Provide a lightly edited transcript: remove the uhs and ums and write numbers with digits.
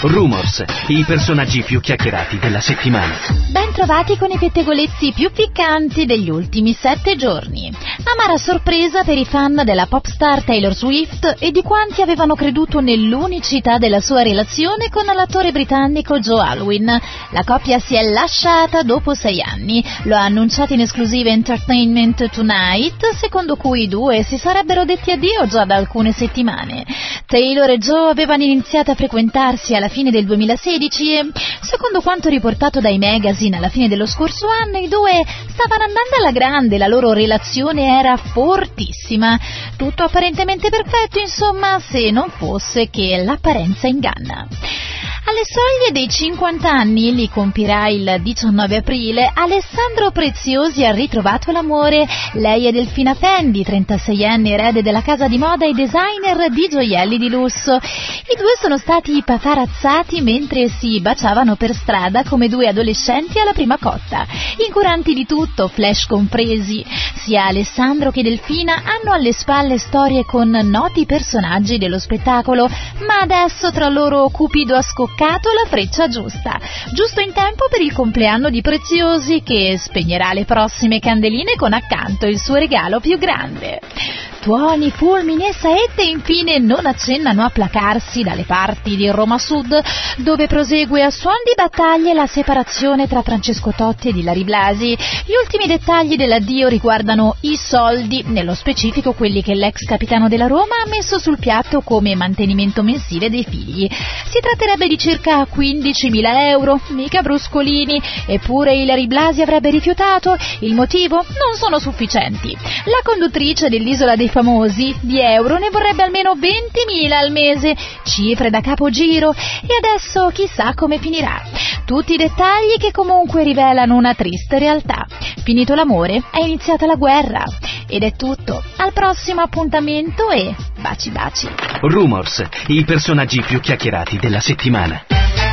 Rumors, i personaggi più chiacchierati della settimana. Ben trovati con i pettegolezzi più piccanti degli ultimi 7 giorni. Amara sorpresa per i fan della pop star Taylor Swift e di quanti avevano creduto nell'unicità della sua relazione con l'attore britannico Joe Alwyn. La coppia si è lasciata dopo 6 anni. Lo ha annunciato in esclusiva Entertainment Tonight, secondo cui i due si sarebbero detti addio già da alcune settimane. Taylor e Joe avevano iniziato a frequentarsi alla fine del 2016 e, secondo quanto riportato dai magazine alla fine dello scorso anno, i due stavano andando alla grande, la loro relazione era fortissima. Tutto apparentemente perfetto, insomma, se non fosse che l'apparenza inganna. Alle soglie dei 50 anni, li compirà il 19 aprile, Alessandro Preziosi ha ritrovato l'amore. Lei è Delfina Fendi, 36enne erede della casa di moda e designer di gioielli di lusso. I due sono stati paparazzati mentre si baciavano per strada come due adolescenti alla prima cotta. Incuranti di tutto, flash compresi. Sia Alessandro che Delfina hanno alle spalle storie con noti personaggi dello spettacolo, ma adesso tra loro Cupido ha scoccato la freccia giusta, giusto in tempo per il compleanno di Preziosi, che spegnerà le prossime candeline con accanto il suo regalo più grande. Tuoni, fulmini e saette infine non accennano a placarsi dalle parti di Roma Sud, dove prosegue a suon di battaglie la separazione tra Francesco Totti ed Ilary Blasi. Gli ultimi dettagli dell'addio riguardano i soldi, nello specifico quelli che l'ex capitano della Roma ha messo sul piatto come mantenimento mensile dei figli. Si tratterebbe di circa 15.000 euro, mica bruscolini, eppure Ilary Blasi avrebbe rifiutato. Il motivo? Non sono sufficienti. La conduttrice dell'Isola dei Famosi di euro ne vorrebbe almeno 20.000 al mese, cifre da capogiro, e adesso chissà come finirà. Tutti i dettagli che comunque rivelano una triste realtà. Finito l'amore, è iniziata la guerra. Ed è tutto. Al prossimo appuntamento e baci baci. Rumors, i personaggi più chiacchierati della settimana.